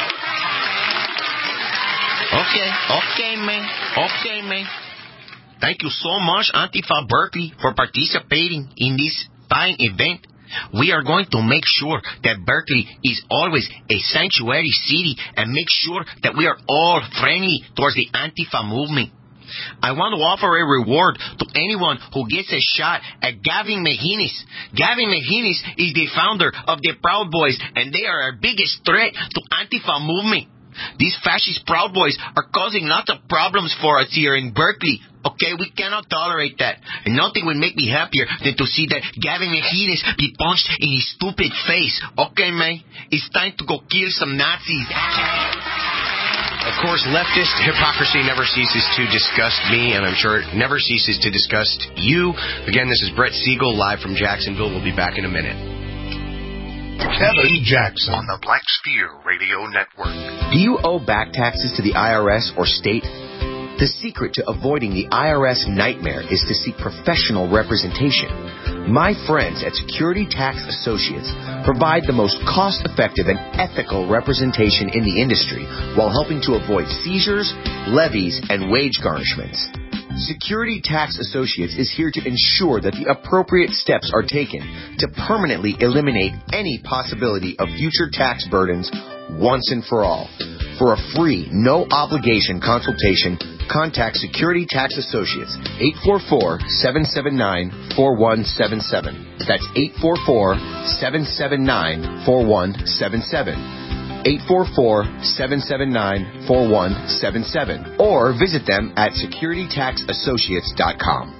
Okay, okay, man. Okay, man. Thank you so much, Antifa Berkeley, for participating in this fine event. We are going to make sure that Berkeley is always a sanctuary city and make sure that we are all friendly towards the Antifa movement. I want to offer a reward to anyone who gets a shot at Gavin Mejinis. Gavin Mejinis is the founder of the Proud Boys, and they are our biggest threat to Antifa movement. These fascist Proud Boys are causing lots of problems for us here in Berkeley. Okay, we cannot tolerate that. And nothing would make me happier than to see that Gavin Mejinis be punched in his stupid face. Okay, man, it's time to go kill some Nazis. Of course, leftist hypocrisy never ceases to disgust me, and I'm sure it never ceases to disgust you. Again, this is Brett Siegel, live from Jacksonville. We'll be back in a minute. Kevin Jackson on the Black Sphere Radio Network. Do you owe back taxes to the I R S or state? The secret to avoiding the I R S nightmare is to seek professional representation. My friends at Security Tax Associates provide the most cost-effective and ethical representation in the industry while helping to avoid seizures, levies, and wage garnishments. Security Tax Associates is here to ensure that the appropriate steps are taken to permanently eliminate any possibility of future tax burdens once and for all. For a free, no-obligation consultation, contact Security Tax Associates, eight four four, seven seven nine, four one seven seven. That's eight four four, seven seven nine, four one seven seven. eight four four, seven seven nine, four one seven seven. Or visit them at security tax associates dot com.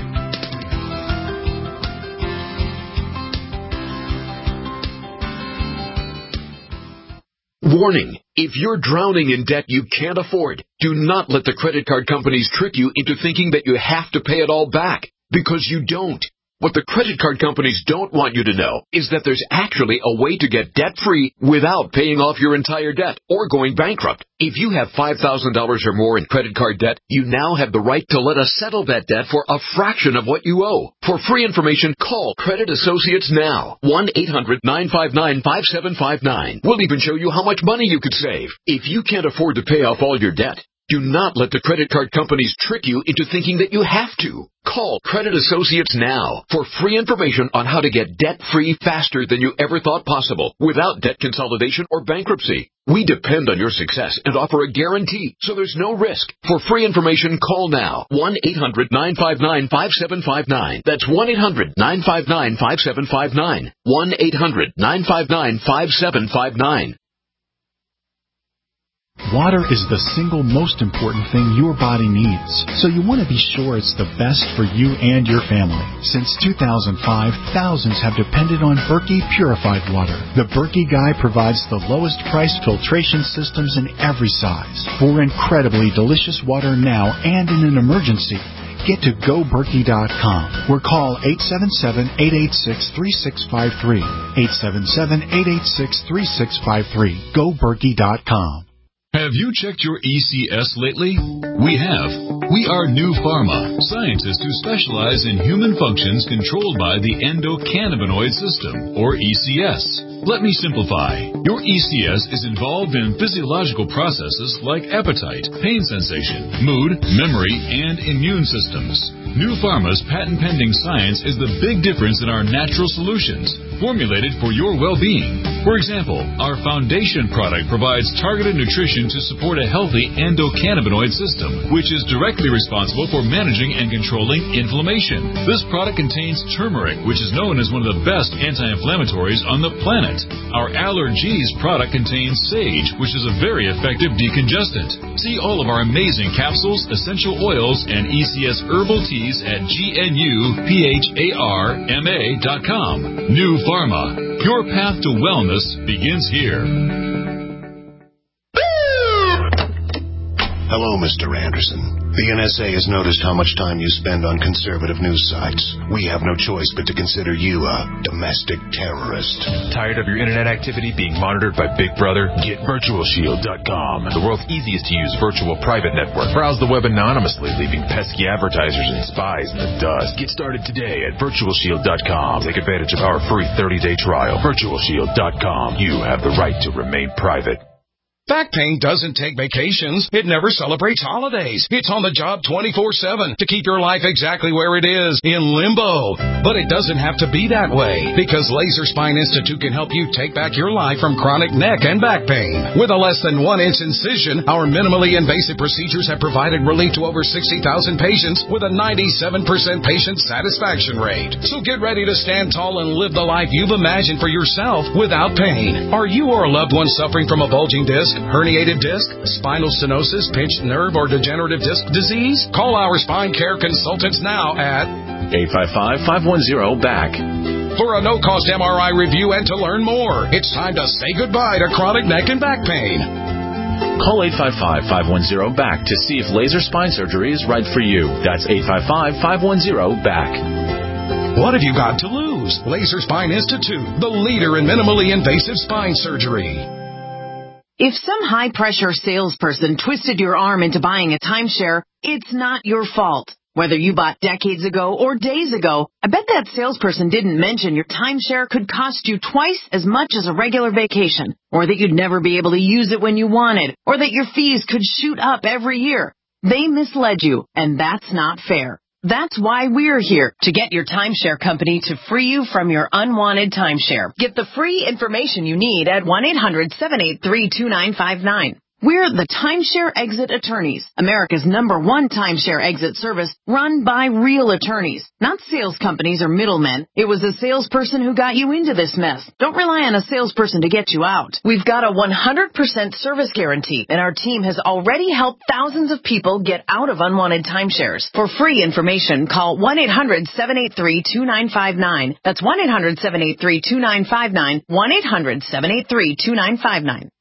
Warning, if you're drowning in debt you can't afford, do not let the credit card companies trick you into thinking that you have to pay it all back, because you don't. What the credit card companies don't want you to know is that there's actually a way to get debt-free without paying off your entire debt or going bankrupt. If you have five thousand dollars or more in credit card debt, you now have the right to let us settle that debt for a fraction of what you owe. For free information, call Credit Associates now. one eight hundred nine five nine five seven five nine. We'll even show you how much money you could save. If you can't afford to pay off all your debt, do not let the credit card companies trick you into thinking that you have to. Call Credit Associates now for free information on how to get debt-free faster than you ever thought possible without debt consolidation or bankruptcy. We depend on your success and offer a guarantee, so there's no risk. For free information, call now. one eight hundred nine five nine five seven five nine. That's one eight hundred nine five nine five seven five nine. one eight hundred nine five nine five seven five nine. Water is the single most important thing your body needs, so you want to be sure it's the best for you and your family. Since two thousand five, thousands have depended on Berkey purified water. The Berkey Guy provides the lowest price filtration systems in every size. For incredibly delicious water now and in an emergency, get to go berkey dot com or call eight seven seven, eight eight six, three six five three. eight seven seven, eight eight six, three six five three. go berkey dot com. Have you checked your E C S lately? We have. We are New Pharma, scientists who specialize in human functions controlled by the endocannabinoid system, or E C S. Let me simplify. Your E C S is involved in physiological processes like appetite, pain sensation, mood, memory, and immune systems. New Pharma's patent-pending science is the big difference in our natural solutions, formulated for your well-being. For example, our foundation product provides targeted nutrition to support a healthy endocannabinoid system, which is directly responsible for managing and controlling inflammation. This product contains turmeric, which is known as one of the best anti-inflammatories on the planet. Our Allergies product contains sage, which is a very effective decongestant. See all of our amazing capsules, essential oils, and E C S herbal teas at G N U P H A R M A dot com. New Pharma. Your path to wellness begins here. Hello, Mister Anderson. The N S A has noticed how much time you spend on conservative news sites. We have no choice but to consider you a domestic terrorist. Tired of your internet activity being monitored by Big Brother? Get Virtual Shield dot com, the world's easiest to use virtual private network. Browse the web anonymously, leaving pesky advertisers and spies in the dust. Get started today at Virtual Shield dot com. Take advantage of our free thirty-day trial. Virtual Shield dot com. You have the right to remain private. Back pain doesn't take vacations. It never celebrates holidays. It's on the job twenty-four seven to keep your life exactly where it is, in limbo. But it doesn't have to be that way, because Laser Spine Institute can help you take back your life from chronic neck and back pain. With a less than one inch incision, our minimally invasive procedures have provided relief to over sixty thousand patients with a ninety-seven percent patient satisfaction rate. So get ready to stand tall and live the life you've imagined for yourself without pain. Are you or a loved one suffering from a bulging disc, herniated disc, spinal stenosis, pinched nerve, or degenerative disc disease? Call our spine care consultants now at eight five five, five one zero, B A C. For a no-cost M R I review and to learn more. It's time to say goodbye to chronic neck and back pain. Call eight five five, five one zero, B A C to see if laser spine surgery is right for you. That's eight five five, five one zero, B A C. What have you got to lose? Laser Spine Institute, the leader in minimally invasive spine surgery. If some high-pressure salesperson twisted your arm into buying a timeshare, it's not your fault. Whether you bought decades ago or days ago, I bet that salesperson didn't mention your timeshare could cost you twice as much as a regular vacation, or that you'd never be able to use it when you wanted, or that your fees could shoot up every year. They misled you, and that's not fair. That's why we're here, to get your timeshare company to free you from your unwanted timeshare. Get the free information you need at one eight hundred, seven eight three, two nine five nine. We're the Timeshare Exit Attorneys, America's number one timeshare exit service run by real attorneys, not sales companies or middlemen. It was a salesperson who got you into this mess. Don't rely on a salesperson to get you out. We've got a one hundred percent service guarantee, and our team has already helped thousands of people get out of unwanted timeshares. For free information, call one eight hundred, seven eight three, two nine five nine. That's one eight hundred, seven eight three, two nine five nine, one eight hundred, seven eight three, two nine five nine.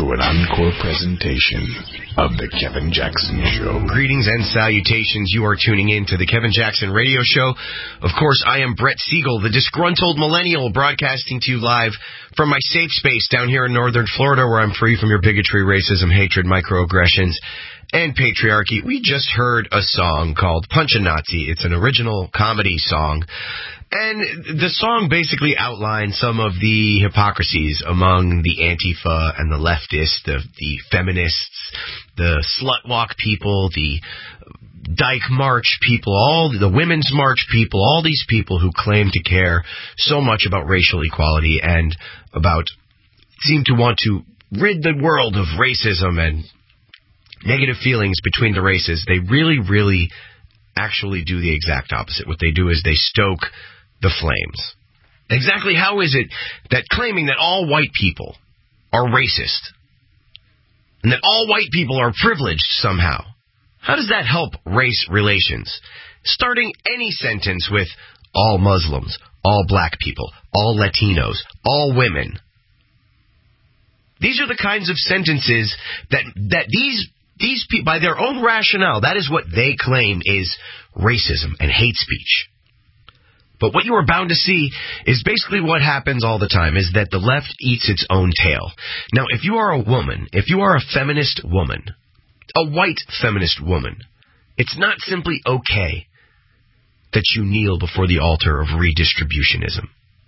to an encore presentation of The Kevin Jackson Show. Greetings and salutations. You are tuning in to The Kevin Jackson Radio Show. Of course, I am Brett Siegel, the disgruntled millennial, broadcasting to you live from my safe space down here in northern Florida, where I'm free from your bigotry, racism, hatred, microaggressions, and patriarchy. We just heard a song called Punch a Nazi. It's an original comedy song. And the song basically outlines some of the hypocrisies among the Antifa and the leftists, the, the feminists, the slut walk people, the Dyke March people, all the Women's March people, all these people who claim to care so much about racial equality and about, seem to want to rid the world of racism and negative feelings between the races. They really, really actually do the exact opposite. What they do is they stoke the flames. Exactly how is it that claiming that all white people are racist and that all white people are privileged somehow, how does that help race relations? Starting any sentence with all Muslims, all black people, all Latinos, all women. These are the kinds of sentences that, that these these people, by their own rationale, that is what they claim is racism and hate speech. But what you are bound to see is basically what happens all the time, is that the left eats its own tail. Now, if you are a woman, if you are a feminist woman, a white feminist woman, it's not simply okay that you kneel before the altar of redistributionism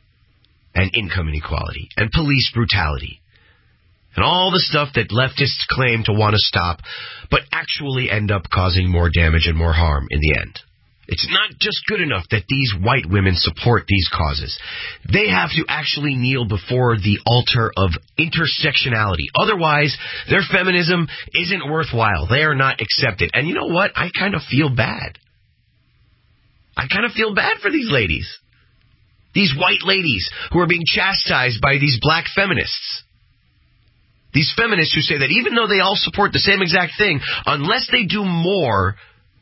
and income inequality and police brutality and all the stuff that leftists claim to want to stop, but actually end up causing more damage and more harm in the end. It's not just good enough that these white women support these causes. They have to actually kneel before the altar of intersectionality. Otherwise, their feminism isn't worthwhile. They are not accepted. And you know what? I kind of feel bad. I kind of feel bad for these ladies. These white ladies who are being chastised by these black feminists. These feminists who say that even though they all support the same exact thing, unless they do more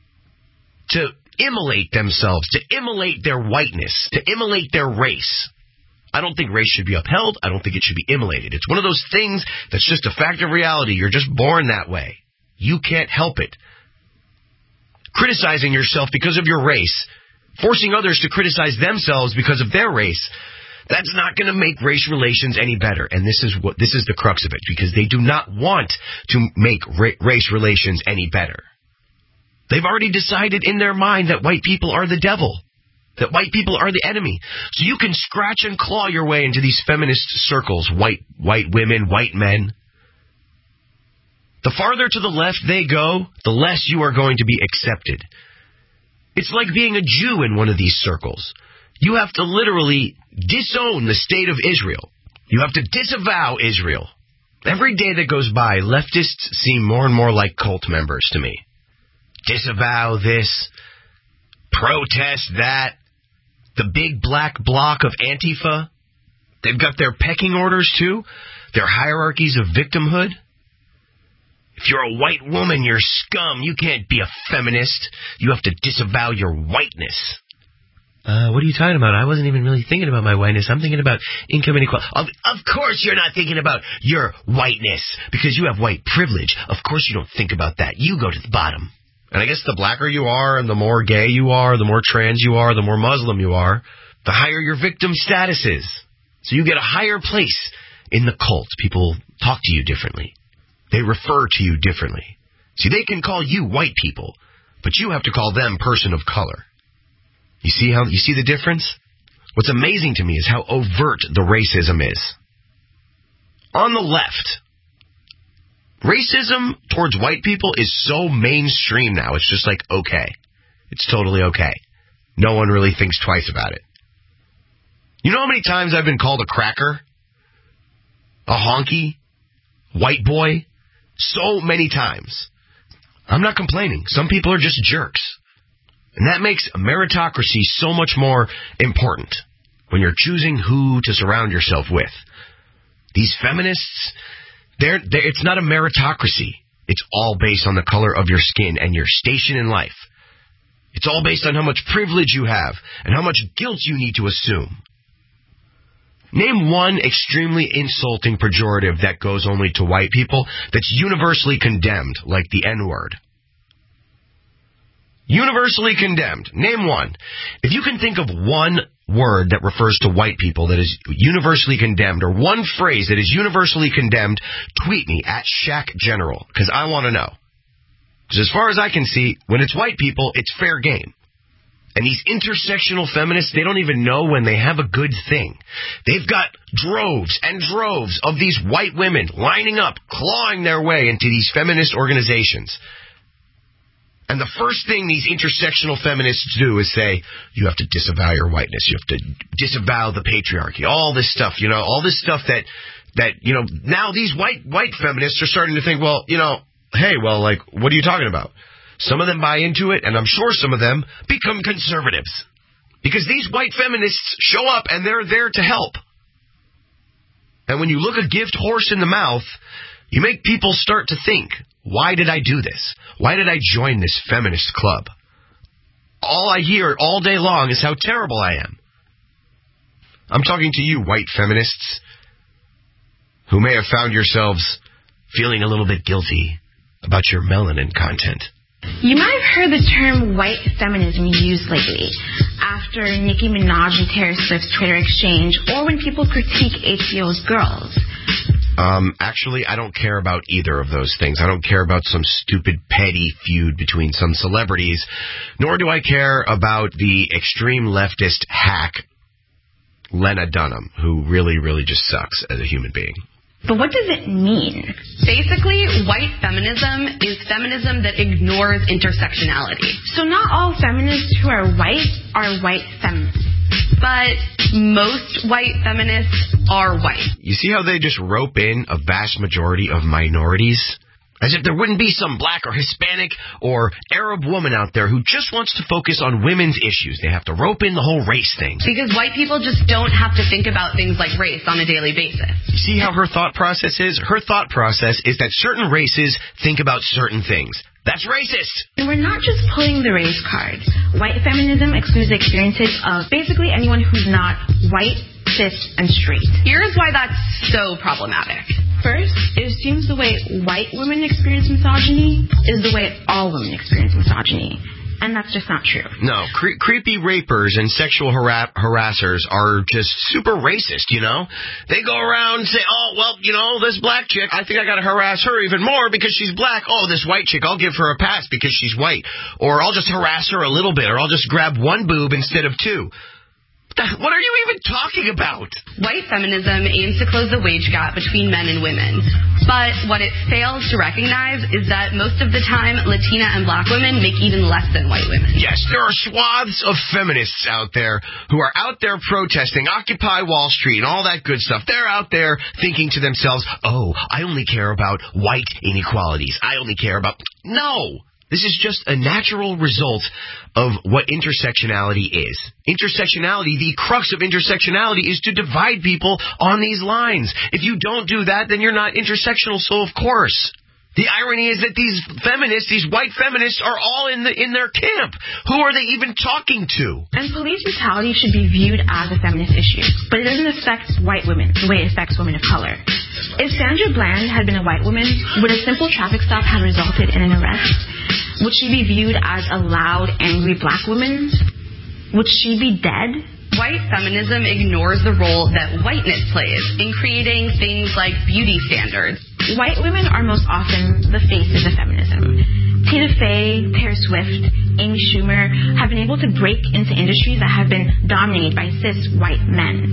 to immolate themselves, to immolate their whiteness, to immolate their race. I don't think race should be upheld. I don't think it should be immolated. It's one of those things that's just a fact of reality. You're just born that way. You can't help it. Criticizing yourself because of your race, forcing others to criticize themselves because of their race, that's not going to make race relations any better. And this is what this is the crux of it, because they do not want to make ra- race relations any better. They've already decided in their mind that white people are the devil, that white people are the enemy. So you can scratch and claw your way into these feminist circles, white white women, white men. The farther to the left they go, the less you are going to be accepted. It's like being a Jew in one of these circles. You have to literally disown the state of Israel. You have to disavow Israel. Every day that goes by, leftists seem more and more like cult members to me. Disavow this, protest that, the big black bloc of Antifa. They've got their pecking orders too, their hierarchies of victimhood. If you're a white woman, you're scum. You can't be a feminist. You have to disavow your whiteness. Uh, what are you talking about? I wasn't even really thinking about my whiteness. I'm thinking about income inequality. Of, of course you're not thinking about your whiteness, because you have white privilege. Of course you don't think about that. You go to the bottom. And I guess the blacker you are, and the more gay you are, the more trans you are, the more Muslim you are, the higher your victim status is. So you get a higher place in the cult. People talk to you differently. They refer to you differently. See, they can call you white people, but you have to call them person of color. You see how you see the difference? What's amazing to me is how overt the racism is. On the left, racism towards white people is so mainstream now. It's just like, okay. It's totally okay. No one really thinks twice about it. You know how many times I've been called a cracker? A honky? White boy? So many times. I'm not complaining. Some people are just jerks. And that makes meritocracy so much more important when you're choosing who to surround yourself with. These feminists, they're, they're, it's not a meritocracy. It's all based on the color of your skin and your station in life. It's all based on how much privilege you have and how much guilt you need to assume. Name one extremely insulting pejorative that goes only to white people that's universally condemned, like the N-word. Universally condemned. Name one. If you can think of one word that refers to white people that is universally condemned, or one phrase that is universally condemned, tweet me at Shaq General, because I want to know. Because as far as I can see, when it's white people, it's fair game. And these intersectional feminists, they don't even know when they have a good thing. They've got droves and droves of these white women lining up, clawing their way into these feminist organizations. And the first thing these intersectional feminists do is say, you have to disavow your whiteness. You have to disavow the patriarchy. All this stuff, you know, all this stuff that, that, you know, now these white, white feminists are starting to think, well, you know, hey, well, like, what are you talking about? Some of them buy into it, and I'm sure some of them become conservatives. Because these white feminists show up, and they're there to help. And when you look a gift horse in the mouth, you make people start to think, why did I do this? Why did I join this feminist club? All I hear all day long is how terrible I am. I'm talking to you, white feminists, who may have found yourselves feeling a little bit guilty about your melanin content. You might have heard the term white feminism used lately after Nicki Minaj and Taylor Swift's Twitter exchange, or when people critique H B O's Girls. Um, actually, I don't care about either of those things. I don't care about some stupid, petty feud between some celebrities, nor do I care about the extreme leftist hack, Lena Dunham, who really, really just sucks as a human being. But what does it mean? Basically, white feminism is feminism that ignores intersectionality. So not all feminists who are white are white feminists. But most white feminists are white. You see how they just rope in a vast majority of minorities? As if there wouldn't be some black or Hispanic or Arab woman out there who just wants to focus on women's issues. They have to rope in the whole race thing. Because white people just don't have to think about things like race on a daily basis. You see how her thought process is? Her thought process is that certain races think about certain things. That's racist. And we're not just pulling the race card. White feminism excludes the experiences of basically anyone who's not white, cis, and straight. Here's why that's so problematic. First, it assumes the way white women experience misogyny is the way all women experience misogyny. And that's just not true. No, cre- creepy rapers and sexual hara- harassers are just super racist, you know? They go around and say, oh, well, you know, this black chick, I think I gotta harass her even more because she's black. Oh, this white chick, I'll give her a pass because she's white. Or I'll just harass her a little bit, or I'll just grab one boob instead of two. What are you even talking about? White feminism aims to close the wage gap between men and women. But what it fails to recognize is that most of the time, Latina and black women make even less than white women. Yes, there are swaths of feminists out there who are out there protesting Occupy Wall Street and all that good stuff. They're out there thinking to themselves, oh, I only care about white inequalities. I only care about... No! This is just a natural result of what intersectionality is. Intersectionality, the crux of intersectionality is to divide people on these lines. If you don't do that, then you're not intersectional, so of course. The irony is that these feminists, these white feminists, are all in the in their camp. Who are they even talking to? And police brutality should be viewed as a feminist issue, but it doesn't affect white women the way it affects women of color. If Sandra Bland had been a white woman, would a simple traffic stop have resulted in an arrest? Would she be viewed as a loud, angry black woman? Would she be dead? White feminism ignores the role that whiteness plays in creating things like beauty standards. White women are most often the faces of feminism. Tina Fey, Taylor Swift, Amy Schumer have been able to break into industries that have been dominated by cis white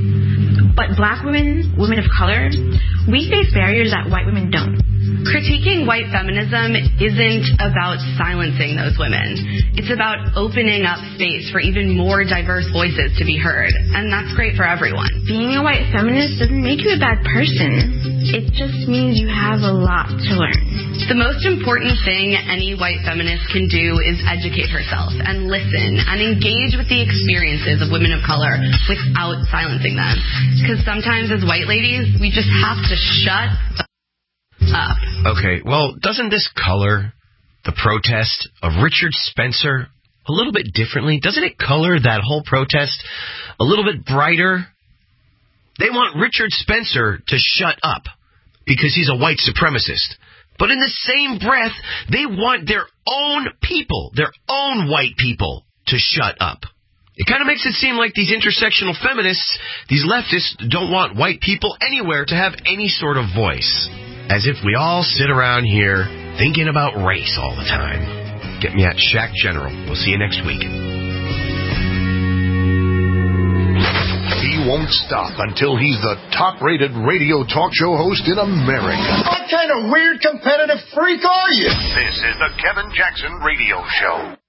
men. But black women, women of color, we face barriers that white women don't. Critiquing white feminism isn't about silencing those women. It's about opening up space for even more diverse voices to be heard. And that's great for everyone. Being a white feminist doesn't make you a bad person. It just means you have a lot to learn. The most important thing any white feminist can do is educate herself and listen and engage with the experiences of women of color without silencing them. Because sometimes as white ladies, we just have to shut up. Okay, well, doesn't this color the protest of Richard Spencer a little bit differently? Doesn't it color that whole protest a little bit brighter? They want Richard Spencer to shut up because he's a white supremacist. But in the same breath, they want their own people, their own white people, to shut up. It kind of makes it seem like these intersectional feminists, these leftists, don't want white people anywhere to have any sort of voice. As if we all sit around here thinking about race all the time. Get me at Shaq General. We'll see you next week. He won't stop until he's the top-rated radio talk show host in America. What kind of weird competitive freak are you? This is the Kevin Jackson Radio Show.